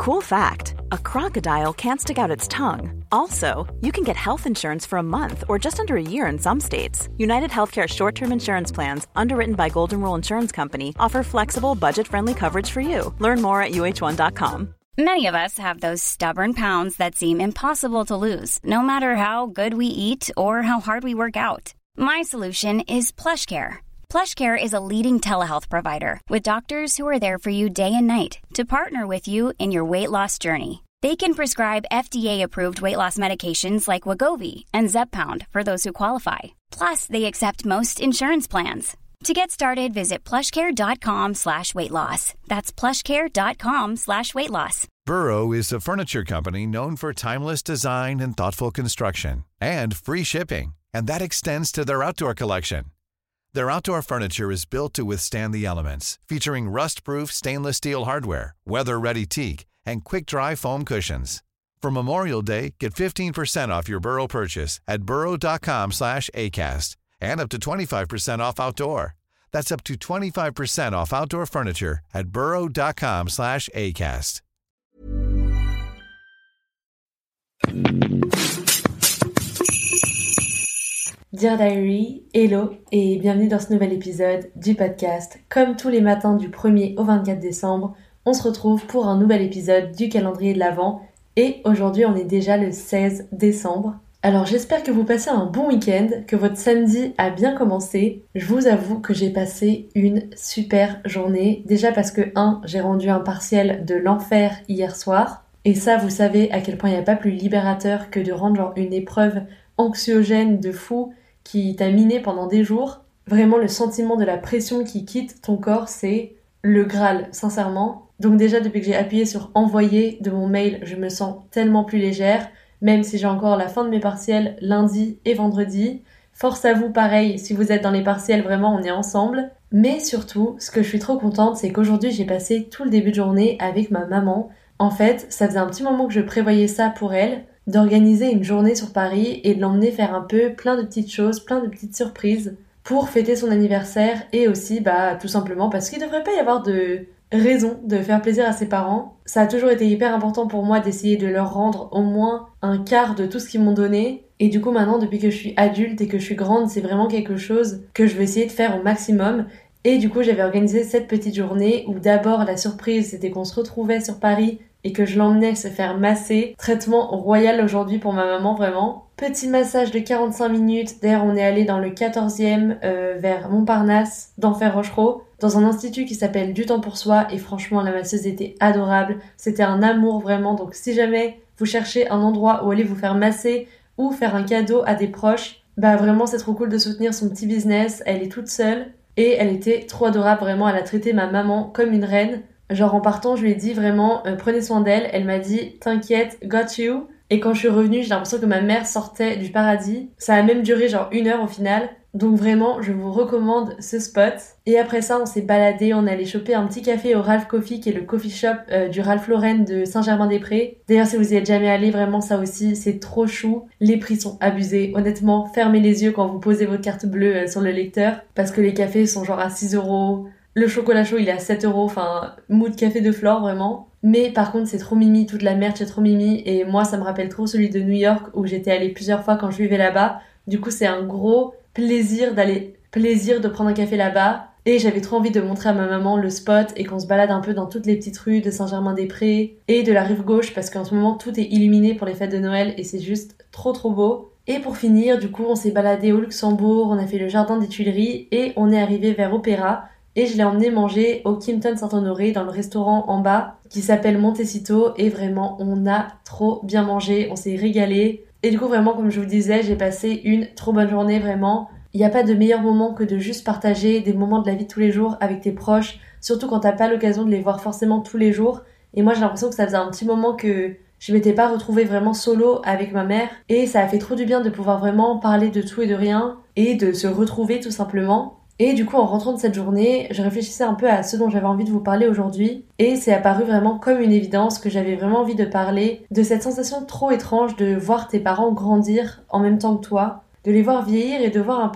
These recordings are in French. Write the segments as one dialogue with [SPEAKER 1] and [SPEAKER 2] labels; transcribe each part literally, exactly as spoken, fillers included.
[SPEAKER 1] Cool fact, a crocodile can't stick out its tongue. Also, you can get health insurance for a month or just under a year in some states. United Healthcare short-term insurance plans, underwritten by Golden Rule Insurance Company, offer flexible, budget-friendly coverage for you. Learn more at U H one dot com.
[SPEAKER 2] Many of us have those stubborn pounds that seem impossible to lose, no matter how good we eat or how hard we work out. My solution is PlushCare. PlushCare is a leading telehealth provider with doctors who are there for you day and night to partner with you in your weight loss journey. They can prescribe F D A-approved weight loss medications like Wegovy and Zepbound for those who qualify. Plus, they accept most insurance plans. To get started, visit plushcare.com slash weight loss. That's plushcare.com slash weight loss.
[SPEAKER 3] Burrow is a furniture company known for timeless design and thoughtful construction and free shipping, and that extends to their outdoor collection. Their outdoor furniture is built to withstand the elements, featuring rust-proof stainless steel hardware, weather-ready teak, and quick-dry foam cushions. For Memorial Day, get fifteen percent off your Burrow purchase at burrow.com slash ACAST and up to twenty-five percent off outdoor. That's up to twenty-five percent off outdoor furniture at burrow.com slash ACAST.
[SPEAKER 4] Dear Diary, hello et bienvenue dans ce nouvel épisode du podcast. Comme tous les matins du premier au vingt-quatre décembre, on se retrouve pour un nouvel épisode du calendrier de l'Avent et aujourd'hui on est déjà le seize décembre. Alors j'espère que vous passez un bon week-end, que votre samedi a bien commencé. Je vous avoue que j'ai passé une super journée. Déjà parce que un, j'ai rendu un partiel de l'enfer hier soir. Et ça, vous savez à quel point il n'y a pas plus libérateur que de rendre genre une épreuve anxiogène de fou qui t'a miné pendant des jours. Vraiment le sentiment de la pression qui quitte ton corps, c'est le Graal, sincèrement. Donc déjà depuis que j'ai appuyé sur envoyer de mon mail, je me sens tellement plus légère. Même si j'ai encore la fin de mes partiels lundi et vendredi. Force à vous, pareil, si vous êtes dans les partiels, vraiment, on est ensemble. Mais surtout, ce que je suis trop contente, c'est qu'aujourd'hui, j'ai passé tout le début de journée avec ma maman. En fait, ça faisait un petit moment que je prévoyais ça pour elle, d'organiser une journée sur Paris et de l'emmener faire un peu plein de petites choses, plein de petites surprises pour fêter son anniversaire et aussi, bah, tout simplement parce qu'il devrait pas y avoir de raison de faire plaisir à ses parents. Ça a toujours été hyper important pour moi d'essayer de leur rendre au moins un quart de tout ce qu'ils m'ont donné. Et du coup maintenant, depuis que je suis adulte et que je suis grande, c'est vraiment quelque chose que je vais essayer de faire au maximum. Et du coup, j'avais organisé cette petite journée où d'abord la surprise, c'était qu'on se retrouvait sur Paris et que je l'emmenais se faire masser. Traitement royal aujourd'hui pour ma maman, vraiment. Petit massage de quarante-cinq minutes. D'ailleurs, on est allé dans le quatorzième euh, vers Montparnasse, d'Enfer Rochereau, dans un institut qui s'appelle Du Temps pour Soi. Et franchement, la masseuse était adorable. C'était un amour, vraiment. Donc, si jamais vous cherchez un endroit où aller vous faire masser ou faire un cadeau à des proches, bah vraiment, c'est trop cool de soutenir son petit business. Elle est toute seule et elle était trop adorable, vraiment. Elle a traité ma maman comme une reine. Genre en partant, je lui ai dit vraiment euh, prenez soin d'elle. Elle m'a dit t'inquiète, got you. Et quand je suis revenue, j'ai l'impression que ma mère sortait du paradis. Ça a même duré genre une heure au final. Donc vraiment, je vous recommande ce spot. Et après ça, on s'est baladé, on est allé choper un petit café au Ralph Coffee, qui est le coffee shop euh, du Ralph Lauren de Saint-Germain-des-Prés. D'ailleurs, si vous y êtes jamais allé, vraiment ça aussi, c'est trop chou. Les prix sont abusés. Honnêtement, fermez les yeux quand vous posez votre carte bleue euh, sur le lecteur. Parce que les cafés sont genre à six euros. Le chocolat chaud, il est à sept euros, enfin, mood café de Flore, vraiment. Mais par contre, c'est trop mimi, toute la merch est trop mimi. Et moi, ça me rappelle trop celui de New York, où j'étais allée plusieurs fois quand je vivais là-bas. Du coup, c'est un gros plaisir d'aller, plaisir de prendre un café là-bas. Et j'avais trop envie de montrer à ma maman le spot et qu'on se balade un peu dans toutes les petites rues de Saint-Germain-des-Prés et de la rive gauche, parce qu'en ce moment, tout est illuminé pour les fêtes de Noël et c'est juste trop trop beau. Et pour finir, du coup, on s'est baladé au Luxembourg, on a fait le jardin des Tuileries et on est arrivé vers Opéra. Et je l'ai emmené manger au Kimpton Saint-Honoré dans le restaurant en bas qui s'appelle Montecito et vraiment on a trop bien mangé, on s'est régalé. Et du coup vraiment comme je vous disais, j'ai passé une trop bonne journée vraiment. Il n'y a pas de meilleur moment que de juste partager des moments de la vie de tous les jours avec tes proches, surtout quand t'as pas l'occasion de les voir forcément tous les jours. Et moi j'ai l'impression que ça faisait un petit moment que je m'étais pas retrouvée vraiment solo avec ma mère et ça a fait trop du bien de pouvoir vraiment parler de tout et de rien et de se retrouver tout simplement. Et du coup, en rentrant de cette journée, je réfléchissais un peu à ce dont j'avais envie de vous parler aujourd'hui. Et c'est apparu vraiment comme une évidence que j'avais vraiment envie de parler de cette sensation trop étrange de voir tes parents grandir en même temps que toi, de les voir vieillir et de voir un peu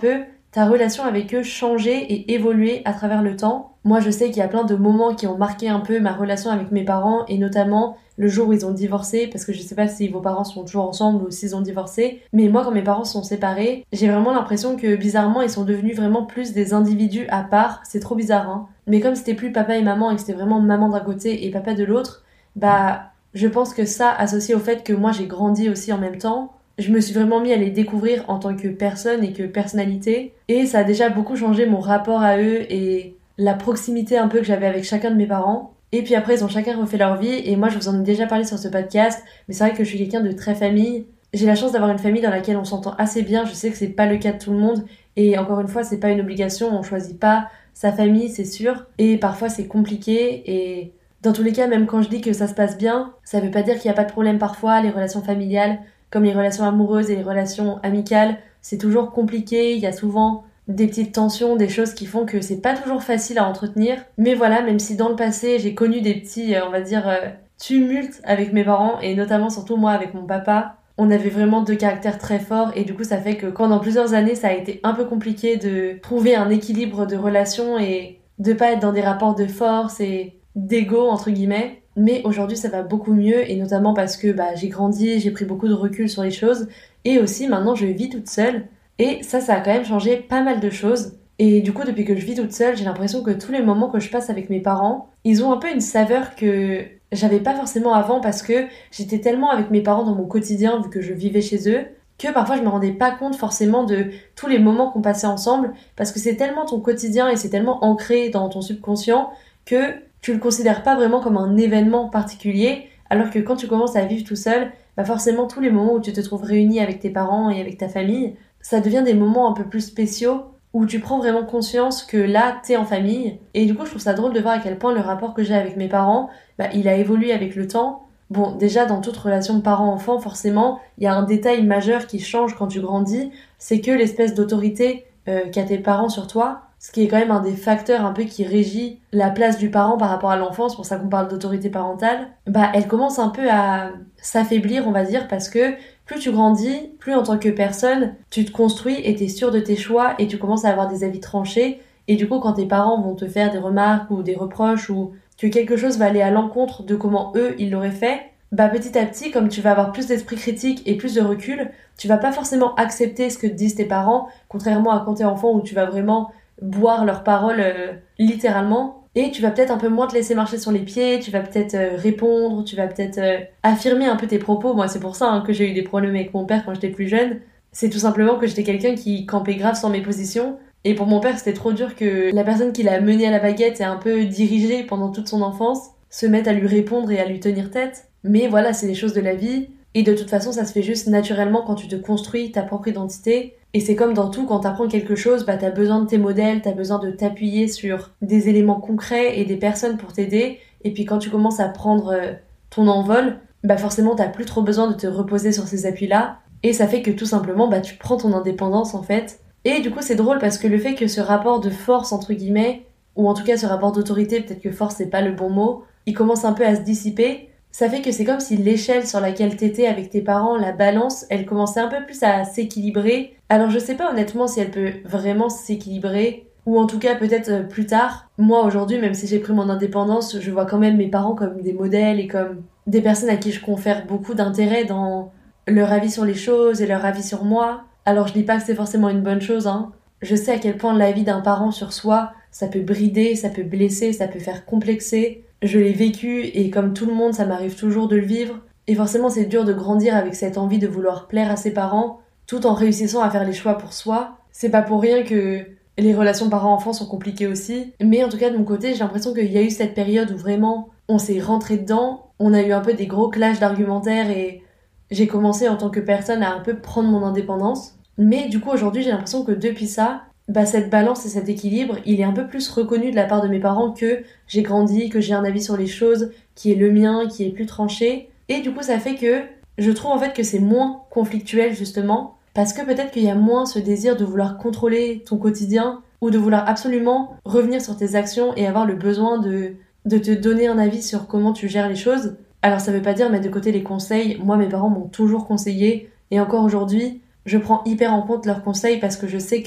[SPEAKER 4] ta relation avec eux changé et évolué à travers le temps? Moi, je sais qu'il y a plein de moments qui ont marqué un peu ma relation avec mes parents, et notamment le jour où ils ont divorcé, parce que je sais pas si vos parents sont toujours ensemble ou s'ils ont divorcé, mais moi, quand mes parents sont séparés, j'ai vraiment l'impression que bizarrement, ils sont devenus vraiment plus des individus à part. C'est trop bizarre, hein. Mais comme c'était plus papa et maman et que c'était vraiment maman d'un côté et papa de l'autre, bah, je pense que ça, associé au fait que moi, j'ai grandi aussi en même temps, je me suis vraiment mis à les découvrir en tant que personne et que personnalité, et ça a déjà beaucoup changé mon rapport à eux et la proximité un peu que j'avais avec chacun de mes parents. Et puis après, ils ont chacun refait leur vie, et moi je vous en ai déjà parlé sur ce podcast, mais c'est vrai que je suis quelqu'un de très famille. J'ai la chance d'avoir une famille dans laquelle on s'entend assez bien. Je sais que c'est pas le cas de tout le monde, et encore une fois, c'est pas une obligation, on choisit pas sa famille, c'est sûr, et parfois c'est compliqué, et dans tous les cas, même quand je dis que ça se passe bien, ça veut pas dire qu'il y a pas de problème parfois. Les relations familiales, comme les relations amoureuses et les relations amicales, c'est toujours compliqué, il y a souvent des petites tensions, des choses qui font que c'est pas toujours facile à entretenir. Mais voilà, même si dans le passé, j'ai connu des petits, on va dire, euh, tumultes avec mes parents, et notamment surtout moi avec mon papa, on avait vraiment deux caractères très forts, et du coup ça fait que pendant plusieurs années, ça a été un peu compliqué de trouver un équilibre de relations et de pas être dans des rapports de force et d'ego, entre guillemets. Mais aujourd'hui, ça va beaucoup mieux, et notamment parce que bah, j'ai grandi, j'ai pris beaucoup de recul sur les choses, et aussi maintenant je vis toute seule. Et ça, ça a quand même changé pas mal de choses. Et du coup, depuis que je vis toute seule, j'ai l'impression que tous les moments que je passe avec mes parents, ils ont un peu une saveur que j'avais pas forcément avant, parce que j'étais tellement avec mes parents dans mon quotidien, vu que je vivais chez eux, que parfois je me rendais pas compte forcément de tous les moments qu'on passait ensemble, parce que c'est tellement ton quotidien et c'est tellement ancré dans ton subconscient que tu le considères pas vraiment comme un événement particulier, alors que quand tu commences à vivre tout seul, bah forcément tous les moments où tu te trouves réuni avec tes parents et avec ta famille, ça devient des moments un peu plus spéciaux, où tu prends vraiment conscience que là, t'es en famille. Et du coup, je trouve ça drôle de voir à quel point le rapport que j'ai avec mes parents, bah, il a évolué avec le temps. Bon, déjà, dans toute relation de parent-enfant, forcément, il y a un détail majeur qui change quand tu grandis, c'est que l'espèce d'autorité euh, qu'a tes parents sur toi, ce qui est quand même un des facteurs un peu qui régit la place du parent par rapport à l'enfant, c'est pour ça qu'on parle d'autorité parentale, bah elle commence un peu à s'affaiblir, on va dire, parce que plus tu grandis, plus en tant que personne, tu te construis et t'es sûr de tes choix, et tu commences à avoir des avis tranchés, et du coup quand tes parents vont te faire des remarques ou des reproches, ou que quelque chose va aller à l'encontre de comment eux ils l'auraient fait, bah petit à petit, comme tu vas avoir plus d'esprit critique et plus de recul, tu vas pas forcément accepter ce que te disent tes parents, contrairement à quand t'es enfant où tu vas vraiment boire leurs paroles euh, littéralement, et tu vas peut-être un peu moins te laisser marcher sur les pieds, tu vas peut-être euh, répondre, tu vas peut-être euh, affirmer un peu tes propos. Moi c'est pour ça hein, que j'ai eu des problèmes avec mon père quand j'étais plus jeune, c'est tout simplement que j'étais quelqu'un qui campait grave sur mes positions, et pour mon père c'était trop dur que la personne qui l'a mené à la baguette et un peu dirigé pendant toute son enfance se mette à lui répondre et à lui tenir tête. Mais voilà, c'est les choses de la vie, et de toute façon ça se fait juste naturellement quand tu te construis ta propre identité. Et c'est comme dans tout, quand t'apprends quelque chose, bah t'as besoin de tes modèles, t'as besoin de t'appuyer sur des éléments concrets et des personnes pour t'aider. Et puis quand tu commences à prendre euh, ton envol, bah forcément t'as plus trop besoin de te reposer sur ces appuis-là. Et ça fait que tout simplement, bah tu prends ton indépendance en fait. Et du coup c'est drôle parce que le fait que ce rapport de force entre guillemets, ou en tout cas ce rapport d'autorité, peut-être que force c'est pas le bon mot, il commence un peu à se dissiper. Ça fait que c'est comme si l'échelle sur laquelle t'étais avec tes parents, la balance, elle commençait un peu plus à s'équilibrer. Alors je sais pas honnêtement si elle peut vraiment s'équilibrer, ou en tout cas peut-être plus tard. Moi aujourd'hui, même si j'ai pris mon indépendance, je vois quand même mes parents comme des modèles et comme des personnes à qui je confère beaucoup d'intérêt dans leur avis sur les choses et leur avis sur moi. Alors je dis pas que c'est forcément une bonne chose, hein. Je sais à quel point l'avis d'un parent sur soi, ça peut brider, ça peut blesser, ça peut faire complexer. Je l'ai vécu, et comme tout le monde, ça m'arrive toujours de le vivre. Et forcément, c'est dur de grandir avec cette envie de vouloir plaire à ses parents, tout en réussissant à faire les choix pour soi. C'est pas pour rien que les relations parents-enfants sont compliquées aussi. Mais en tout cas, de mon côté, j'ai l'impression qu'il y a eu cette période où vraiment, on s'est rentré dedans. On a eu un peu des gros clashs d'argumentaires, et j'ai commencé en tant que personne à un peu prendre mon indépendance. Mais du coup, aujourd'hui, j'ai l'impression que depuis ça, bah cette balance et cet équilibre, il est un peu plus reconnu de la part de mes parents, que j'ai grandi, que j'ai un avis sur les choses qui est le mien, qui est plus tranché. Et du coup ça fait que je trouve en fait que c'est moins conflictuel justement, parce que peut-être qu'il y a moins ce désir de vouloir contrôler ton quotidien, ou de vouloir absolument revenir sur tes actions et avoir le besoin de, de te donner un avis sur comment tu gères les choses. Alors ça veut pas dire mettre de côté les conseils, moi mes parents m'ont toujours conseillé, et encore aujourd'hui je prends hyper en compte leurs conseils, parce que je sais que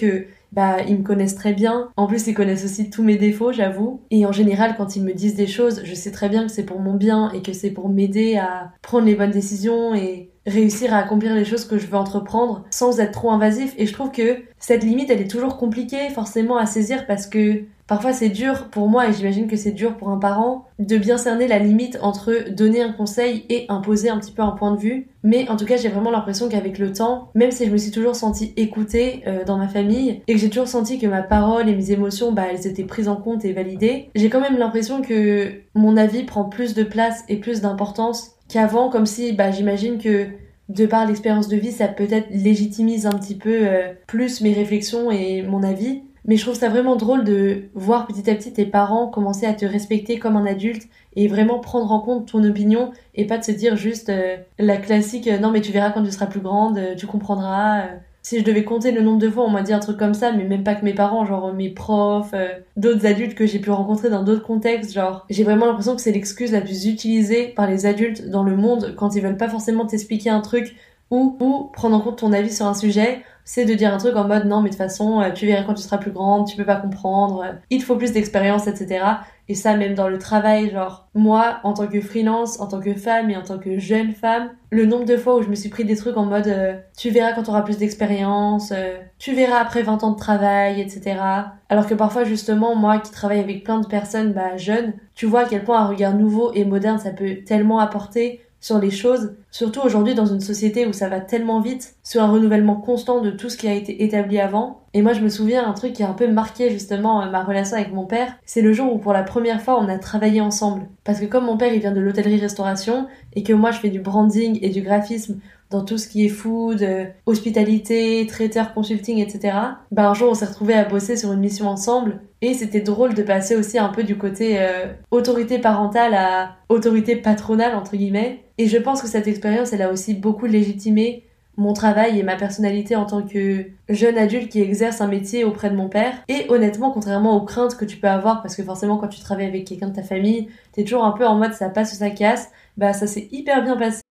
[SPEAKER 4] bah ils me connaissent très bien. En plus ils connaissent aussi tous mes défauts, j'avoue. Et en général quand ils me disent des choses, je sais très bien que c'est pour mon bien et que c'est pour m'aider à prendre les bonnes décisions et réussir à accomplir les choses que je veux entreprendre sans être trop invasif. Et je trouve que cette limite elle est toujours compliquée forcément à saisir parce que parfois c'est dur pour moi et j'imagine que c'est dur pour un parent de bien cerner la limite entre donner un conseil et imposer un petit peu un point de vue. Mais en tout cas j'ai vraiment l'impression qu'avec le temps, même si je me suis toujours sentie écoutée euh, dans ma famille et que j'ai toujours senti que ma parole et mes émotions bah elles étaient prises en compte et validées, j'ai quand même l'impression que mon avis prend plus de place et plus d'importance qu'avant, comme si bah j'imagine que de par l'expérience de vie ça peut-être légitimise un petit peu euh, plus mes réflexions et mon avis. Mais je trouve ça vraiment drôle de voir petit à petit tes parents commencer à te respecter comme un adulte et vraiment prendre en compte ton opinion et pas de se dire juste euh, la classique euh, non mais tu verras quand tu seras plus grande, euh, tu comprendras. Euh. Si je devais compter le nombre de fois on m'a dit un truc comme ça, mais même pas que mes parents, genre mes profs, euh, d'autres adultes que j'ai pu rencontrer dans d'autres contextes, genre j'ai vraiment l'impression que c'est l'excuse la plus utilisée par les adultes dans le monde quand ils veulent pas forcément t'expliquer un truc ou, ou prendre en compte ton avis sur un sujet. C'est de dire un truc en mode non mais de toute façon tu verras quand tu seras plus grande, tu peux pas comprendre, il te faut plus d'expérience, et cetera. Et ça même dans le travail, genre moi en tant que freelance, en tant que femme et en tant que jeune femme, le nombre de fois où je me suis pris des trucs en mode euh, tu verras quand tu auras plus d'expérience, euh, tu verras après vingt ans de travail, et cetera. Alors que parfois justement moi qui travaille avec plein de personnes bah, jeunes, tu vois à quel point un regard nouveau et moderne ça peut tellement apporter sur les choses, surtout aujourd'hui dans une société où ça va tellement vite, sur un renouvellement constant de tout ce qui a été établi avant. Et moi je me souviens un truc qui a un peu marqué justement ma relation avec mon père, c'est le jour où pour la première fois on a travaillé ensemble. Parce que comme mon père il vient de l'hôtellerie-restauration et que moi je fais du branding et du graphisme dans tout ce qui est food, euh, hospitalité, traiteur, consulting, et cetera. Bah un jour on s'est retrouvés à bosser sur une mission ensemble et c'était drôle de passer aussi un peu du côté euh, autorité parentale à autorité patronale entre guillemets. Et je pense que cette expérience elle a aussi beaucoup légitimé mon travail et ma personnalité en tant que jeune adulte qui exerce un métier auprès de mon père. Et honnêtement, contrairement aux craintes que tu peux avoir, parce que forcément quand tu travailles avec quelqu'un de ta famille, t'es toujours un peu en mode ça passe ou ça casse, bah ça s'est hyper bien passé.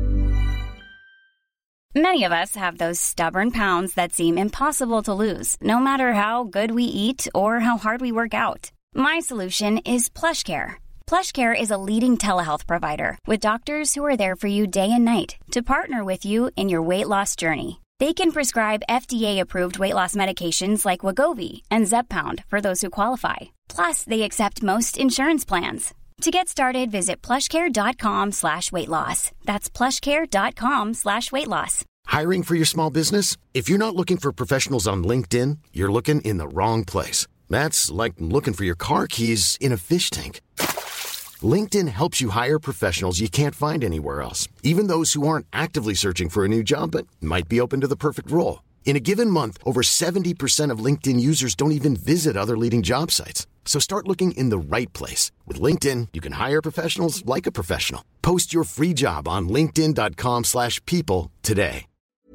[SPEAKER 2] Many of us have those stubborn pounds that seem impossible to lose, no matter how good we eat or how hard we work out. My solution is PlushCare. PlushCare is a leading telehealth provider with doctors who are there for you day and night to partner with you in your weight loss journey. They can prescribe F D A-approved weight loss medications like Wegovy and Zepbound for those who qualify. Plus, they accept most insurance plans. To get started, visit plushcare.com slash weight loss. That's plushcare.com slash weight loss.
[SPEAKER 5] Hiring for your small business? If you're not looking for professionals on LinkedIn, you're looking in the wrong place. That's like looking for your car keys in a fish tank. LinkedIn helps you hire professionals you can't find anywhere else, even those who aren't actively searching for a new job but might be open to the perfect role. In a given month, over seventy percent of LinkedIn users don't even visit other leading job sites. So start looking in the right place. With LinkedIn, you can hire professionals like a professional. Post your free job on linkedin.com slash people today.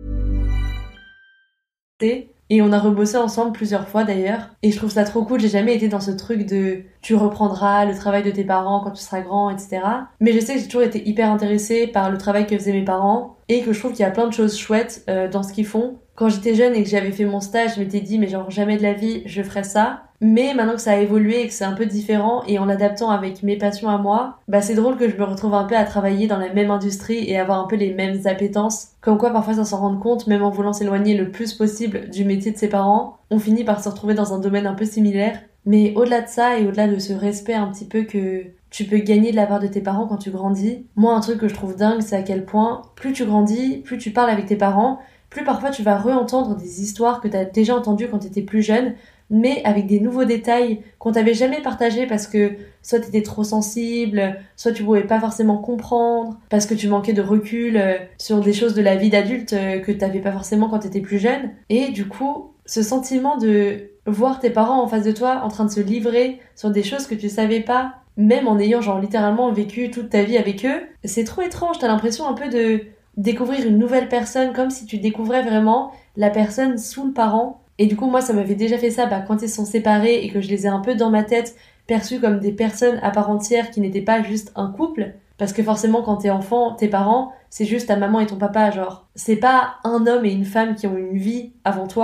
[SPEAKER 4] Et on a rebossé ensemble plusieurs fois d'ailleurs. Et je trouve ça trop cool, j'ai jamais été dans ce truc de tu reprendras le travail de tes parents quand tu seras grand, et cetera. Mais je sais que j'ai toujours été hyper intéressée par le travail que faisaient mes parents et que je trouve qu'il y a plein de choses chouettes euh, dans ce qu'ils font. Quand j'étais jeune et que j'avais fait mon stage, je m'étais dit mais genre jamais de la vie je ferais ça. Mais maintenant que ça a évolué et que c'est un peu différent et en l'adaptant avec mes passions à moi, bah c'est drôle que je me retrouve un peu à travailler dans la même industrie et avoir un peu les mêmes appétences. Comme quoi parfois sans s'en rendre compte, même en voulant s'éloigner le plus possible du métier de ses parents, on finit par se retrouver dans un domaine un peu similaire. Mais au-delà de ça et au-delà de ce respect un petit peu que tu peux gagner de la part de tes parents quand tu grandis, moi un truc que je trouve dingue c'est à quel point plus tu grandis, plus tu parles avec tes parents, plus parfois tu vas re-entendre des histoires que tu as déjà entendues quand tu étais plus jeune, mais avec des nouveaux détails qu'on t'avait jamais partagés parce que soit t'étais trop sensible, soit tu pouvais pas forcément comprendre, parce que tu manquais de recul euh, sur des choses de la vie d'adulte euh, que t'avais pas forcément quand t'étais plus jeune. Et du coup, ce sentiment de voir tes parents en face de toi en train de se livrer sur des choses que tu savais pas, même en ayant genre littéralement vécu toute ta vie avec eux, c'est trop étrange, t'as l'impression un peu de découvrir une nouvelle personne, comme si tu découvrais vraiment la personne sous le parent. Et du coup, moi, ça m'avait déjà fait ça bah, quand ils sont séparés et que je les ai un peu dans ma tête perçus comme des personnes à part entière qui n'étaient pas juste un couple. Parce que forcément, quand t'es enfant, tes parents, c'est juste ta maman et ton papa. Genre, c'est pas un homme et une femme qui ont une vie avant toi,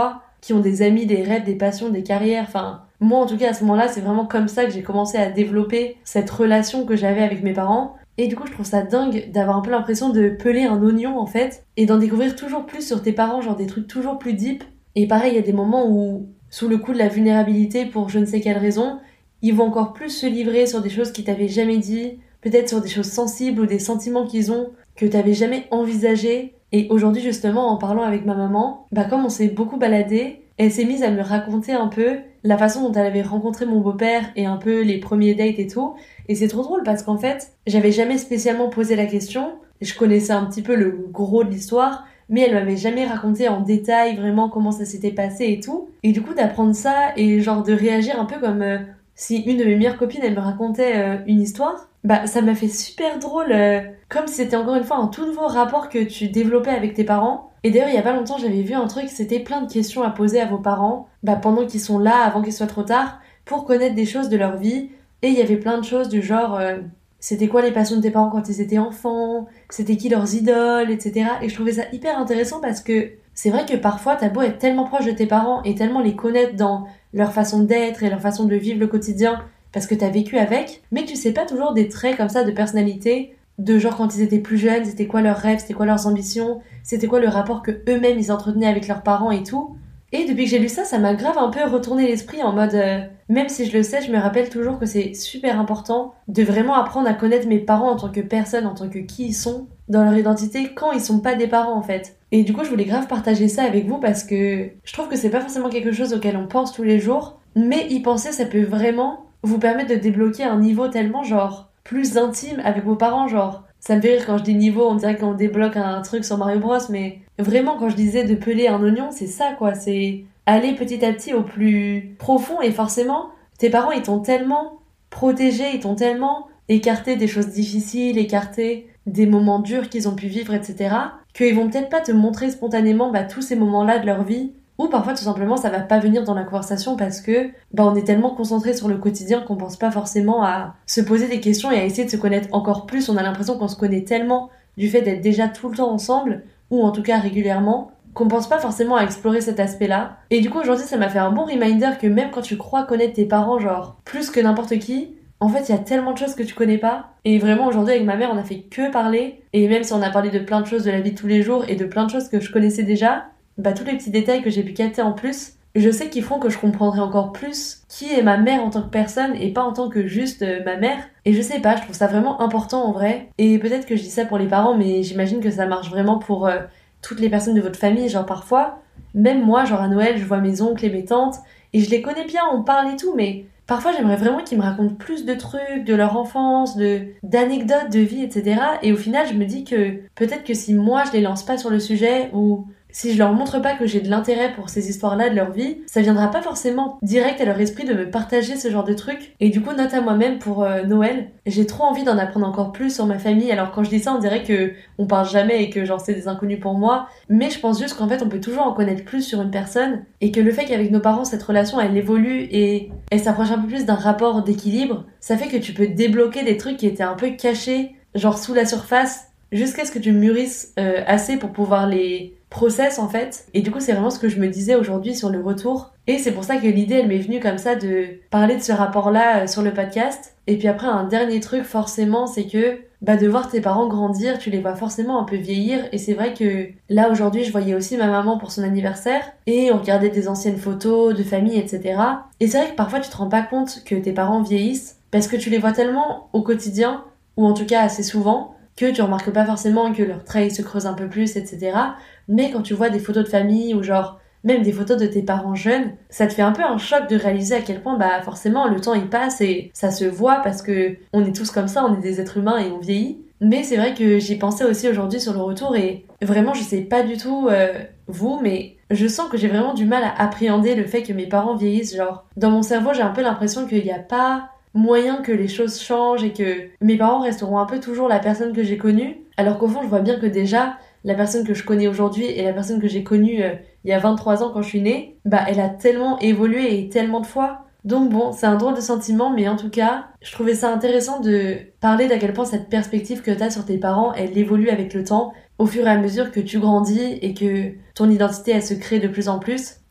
[SPEAKER 4] qui ont des amis, des rêves, des passions, des carrières. Enfin, moi en tout cas à ce moment-là, c'est vraiment comme ça que j'ai commencé à développer cette relation que j'avais avec mes parents. Et du coup, je trouve ça dingue d'avoir un peu l'impression de peler un oignon en fait, et d'en découvrir toujours plus sur tes parents, genre des trucs toujours plus deep. Et pareil, il y a des moments où, sous le coup de la vulnérabilité pour je ne sais quelle raison, ils vont encore plus se livrer sur des choses qu'ils t'avaient jamais dit, peut-être sur des choses sensibles ou des sentiments qu'ils ont que t'avais jamais envisagé. Et aujourd'hui, justement, en parlant avec ma maman, bah comme on s'est beaucoup baladé, elle s'est mise à me raconter un peu la façon dont elle avait rencontré mon beau-père et un peu les premiers dates et tout. Et c'est trop drôle parce qu'en fait, j'avais jamais spécialement posé la question. Je connaissais un petit peu le gros de l'histoire, mais elle m'avait jamais raconté en détail vraiment comment ça s'était passé et tout. Et du coup, d'apprendre ça et genre de réagir un peu comme euh, si une de mes meilleures copines, elle me racontait euh, une histoire, bah ça m'a fait super drôle, euh, comme si c'était encore une fois un tout nouveau rapport que tu développais avec tes parents. Et d'ailleurs, il y a pas longtemps, j'avais vu un truc, c'était plein de questions à poser à vos parents, bah pendant qu'ils sont là, avant qu'il soit trop tard, pour connaître des choses de leur vie. Et il y avait plein de choses du genre, euh, c'était quoi les passions de tes parents quand ils étaient enfants, c'était qui leurs idoles, et cetera. Et je trouvais ça hyper intéressant parce que c'est vrai que parfois, t'as beau être tellement proche de tes parents et tellement les connaître dans leur façon d'être et leur façon de vivre le quotidien, parce que t'as vécu avec, mais que tu sais pas toujours des traits comme ça de personnalité, de genre quand ils étaient plus jeunes, c'était quoi leurs rêves, c'était quoi leurs ambitions, c'était quoi le rapport que eux-mêmes ils entretenaient avec leurs parents et tout. Et depuis que j'ai lu ça, ça m'a grave un peu retourné l'esprit en mode, euh, même si je le sais, je me rappelle toujours que c'est super important de vraiment apprendre à connaître mes parents en tant que personne, en tant que qui ils sont, dans leur identité, quand ils sont pas des parents en fait. Et du coup, je voulais grave partager ça avec vous parce que je trouve que c'est pas forcément quelque chose auquel on pense tous les jours, mais y penser, ça peut vraiment vous permettre de débloquer un niveau tellement genre plus intime avec vos parents, genre ça me fait rire quand je dis niveau, on dirait qu'on débloque un truc sur Mario Bros, mais vraiment quand je disais de peler un oignon, c'est ça quoi, c'est aller petit à petit au plus profond. Et forcément tes parents ils t'ont tellement protégé, ils t'ont tellement écarté des choses difficiles, écarté des moments durs qu'ils ont pu vivre, etc., qu'ils vont peut-être pas te montrer spontanément bah, tous ces moments-là de leur vie. Ou parfois tout simplement ça va pas venir dans la conversation parce que bah on est tellement concentré sur le quotidien qu'on pense pas forcément à se poser des questions et à essayer de se connaître encore plus. On a l'impression qu'on se connaît tellement du fait d'être déjà tout le temps ensemble, ou en tout cas régulièrement, qu'on pense pas forcément à explorer cet aspect-là. Et du coup aujourd'hui ça m'a fait un bon reminder que même quand tu crois connaître tes parents genre plus que n'importe qui, en fait il y a tellement de choses que tu connais pas. Et vraiment aujourd'hui avec ma mère on a fait que parler, et même si on a parlé de plein de choses de la vie de tous les jours et de plein de choses que je connaissais déjà, bah tous les petits détails que j'ai pu capter en plus, je sais qu'ils feront que je comprendrai encore plus qui est ma mère en tant que personne et pas en tant que juste euh, ma mère. Et je sais pas, je trouve ça vraiment important en vrai. Et peut-être que je dis ça pour les parents, mais j'imagine que ça marche vraiment pour euh, toutes les personnes de votre famille. Genre parfois, même moi, genre à Noël, je vois mes oncles et mes tantes et je les connais bien, on parle et tout, mais parfois j'aimerais vraiment qu'ils me racontent plus de trucs, de leur enfance, de d'anecdotes, de vie, et cetera. Et au final, je me dis que peut-être que si moi je les lance pas sur le sujet, ou si je leur montre pas que j'ai de l'intérêt pour ces histoires-là de leur vie, ça viendra pas forcément direct à leur esprit de me partager ce genre de trucs. Et du coup, note à moi-même pour euh, Noël, j'ai trop envie d'en apprendre encore plus sur ma famille. Alors quand je dis ça, on dirait que on parle jamais et que genre c'est des inconnus pour moi, mais je pense juste qu'en fait on peut toujours en connaître plus sur une personne, et que le fait qu'avec nos parents cette relation elle évolue et elle s'approche un peu plus d'un rapport d'équilibre, ça fait que tu peux débloquer des trucs qui étaient un peu cachés, genre sous la surface, jusqu'à ce que tu mûrisses euh, assez pour pouvoir les process en fait. Et du coup c'est vraiment ce que je me disais aujourd'hui sur le retour, et c'est pour ça que l'idée elle m'est venue comme ça de parler de ce rapport là sur le podcast. Et puis après un dernier truc forcément, c'est que bah de voir tes parents grandir, tu les vois forcément un peu vieillir. Et c'est vrai que là aujourd'hui je voyais aussi ma maman pour son anniversaire et on regardait des anciennes photos de famille, etc. Et c'est vrai que parfois tu te rends pas compte que tes parents vieillissent parce que tu les vois tellement au quotidien, ou en tout cas assez souvent, que tu remarques pas forcément que leurs traits se creusent un peu plus, et cetera. Mais quand tu vois des photos de famille ou genre même des photos de tes parents jeunes, ça te fait un peu un choc de réaliser à quel point bah forcément le temps il passe et ça se voit parce que on est tous comme ça, on est des êtres humains et on vieillit. Mais c'est vrai que j'y pensais aussi aujourd'hui sur le retour, et vraiment je sais pas du tout euh, vous, mais je sens que j'ai vraiment du mal à appréhender le fait que mes parents vieillissent. Genre dans mon cerveau j'ai un peu l'impression qu'il y a pas moyen que les choses changent et que mes parents resteront un peu toujours la personne que j'ai connue, alors qu'au fond je vois bien que déjà la personne que je connais aujourd'hui et la personne que j'ai connue euh, il y a vingt-trois ans quand je suis née, bah elle a tellement évolué et tellement de fois. Donc bon, c'est un drôle de sentiment, mais en tout cas, je trouvais ça intéressant de parler d'à quel point cette perspective que t'as sur tes parents, elle évolue avec le temps, au fur et à mesure que tu grandis et que ton identité elle se crée de plus en plus.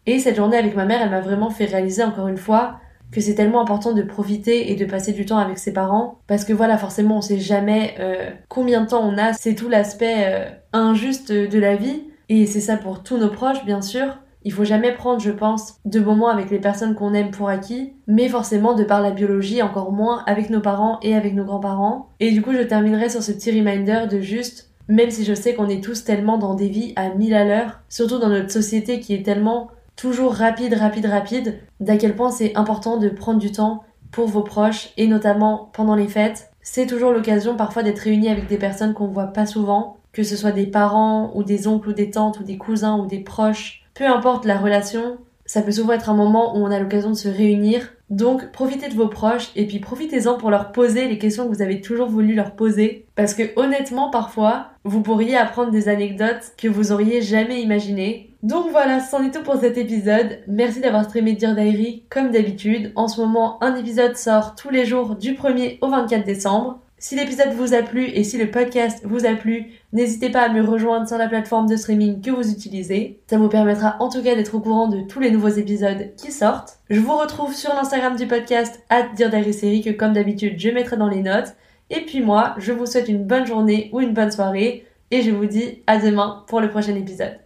[SPEAKER 4] Et cette journée avec ma mère, elle m'a vraiment fait réaliser encore une fois que c'est tellement important de profiter et de passer du temps avec ses parents, parce que voilà, forcément on sait jamais euh, combien de temps on a, c'est tout l'aspect euh, injuste de la vie, et c'est ça pour tous nos proches bien sûr. Il faut jamais prendre, je pense, de moments avec les personnes qu'on aime pour acquis, mais forcément de par la biologie, encore moins avec nos parents et avec nos grands-parents. Et du coup je terminerai sur ce petit reminder de juste, même si je sais qu'on est tous tellement dans des vies à mille à l'heure, surtout dans notre société qui est tellement toujours rapide, rapide, rapide, d'à quel point c'est important de prendre du temps pour vos proches, et notamment pendant les fêtes. C'est toujours l'occasion parfois d'être réunis avec des personnes qu'on voit pas souvent, que ce soit des parents, ou des oncles, ou des tantes, ou des cousins, ou des proches. Peu importe la relation, ça peut souvent être un moment où on a l'occasion de se réunir. Donc profitez de vos proches, et puis profitez-en pour leur poser les questions que vous avez toujours voulu leur poser. Parce que honnêtement, parfois, vous pourriez apprendre des anecdotes que vous auriez jamais imaginées. Donc voilà, c'en est tout pour cet épisode. Merci d'avoir streamé Dear Diary comme d'habitude. En ce moment, un épisode sort tous les jours du premier au vingt-quatre décembre. Si l'épisode vous a plu et si le podcast vous a plu, n'hésitez pas à me rejoindre sur la plateforme de streaming que vous utilisez. Ça vous permettra en tout cas d'être au courant de tous les nouveaux épisodes qui sortent. Je vous retrouve sur l'Instagram du podcast arobase Dear Diary série que comme d'habitude je mettrai dans les notes. Et puis moi, je vous souhaite une bonne journée ou une bonne soirée et je vous dis à demain pour le prochain épisode.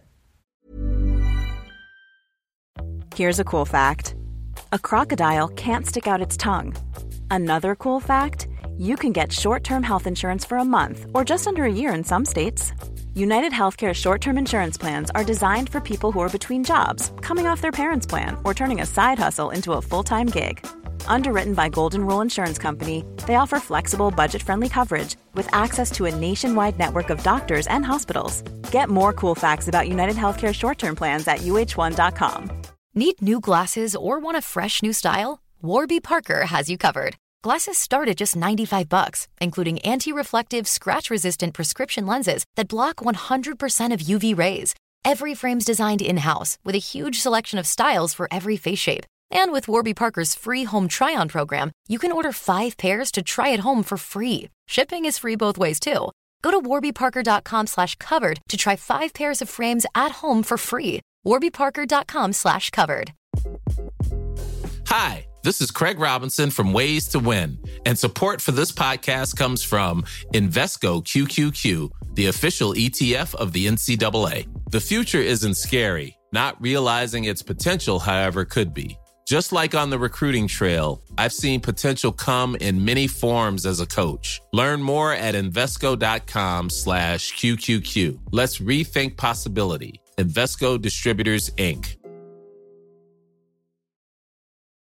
[SPEAKER 1] Here's a cool fact. A crocodile can't stick out its tongue. Another cool fact, you can get short-term health insurance for a month or just under a year in some states. United Healthcare short-term insurance plans are designed for people who are between jobs, coming off their parents' plan, or turning a side hustle into a full-time gig. Underwritten by Golden Rule Insurance Company, they offer flexible, budget-friendly coverage with access to a nationwide network of doctors and hospitals. Get more cool facts about United Healthcare short-term plans at U H one dot com.
[SPEAKER 6] Need new glasses or want a fresh new style? Warby Parker has you covered. Glasses start at just ninety-five bucks, including anti-reflective, scratch-resistant prescription lenses that block one hundred percent of U V rays. Every frame's designed in-house with a huge selection of styles for every face shape. And with Warby Parker's free home try-on program, you can order five pairs to try at home for free. Shipping is free both ways, too. Go to warbyparker.com slash covered to try five pairs of frames at home for free. warbyparker.com slash covered.
[SPEAKER 7] Hi, this is Craig Robinson from Ways to Win, and support for this podcast comes from Invesco Q Q Q, the official E T F of the N C double A. The future isn't scary. Not realizing its potential, however, could be. Just like on the recruiting trail, I've seen potential come in many forms as a coach. Learn more at Invesco.com slash QQQ. Let's rethink possibility. Invesco Distributors, Incorporated.